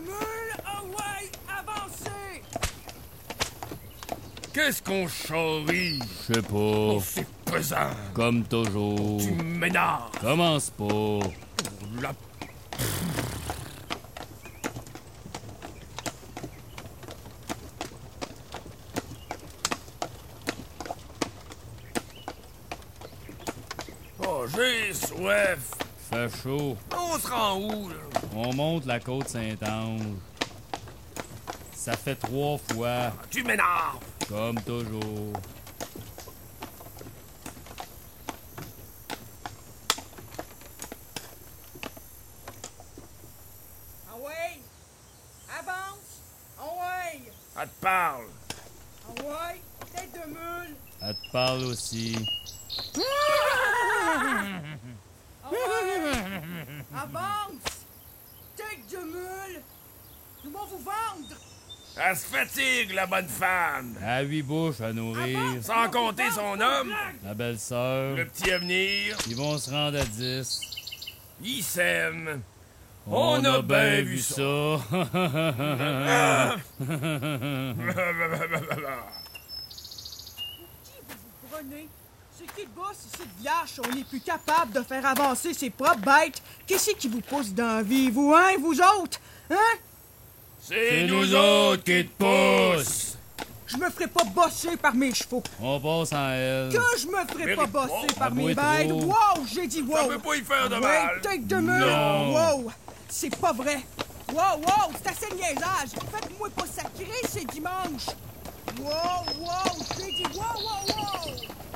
meules, ouais, avancez! Qu'est-ce qu'on charrie? Je sais pas. Oh, c'est pesant. Comme toujours. Tu m'énerves. Commence pas. La... Oh, j'ai soif. Fait chaud. On se rend où, là? On monte la côte Saint-Ange. Ça fait 3 fois. Tu m'énerves. Comme toujours. Ah ouais! Avance! Ah ouais! Elle te parle. Ah ouais! Tête de meule! Elle te parle aussi. Ah ouais! Avance! Tête de meule! Nous allons vous vendre! Elle se fatigue, la bonne femme. À 8 bouches à nourrir. Sans compter son homme, La belle-sœur. le petit avenir, Ils vont se rendre à 10. il s'aime. On a bien vu ça. Qui vous prenez? C'est qui le boss ici de Viache? On n'est plus capable de faire avancer ses propres bêtes. Qu'est-ce qui vous pousse dans la vie, vous, hein, vous autres? Hein? C'est nous autres qui te poussent. Je me ferai pas bosser par mes chevaux. On passe en L. Que je me ferai pas Mérite bosser pas. par Ah, mes moi, bêtes. trop. Wow, j'ai dit wow. Ça peut pas y faire de Ouais, mal. tête de meule. Non. Wow, c'est pas vrai. Wow, wow, c'est assez de niaisage. Faites-moi pas sacrer, c'est dimanche. Wow, wow, j'ai dit wow, wow, wow.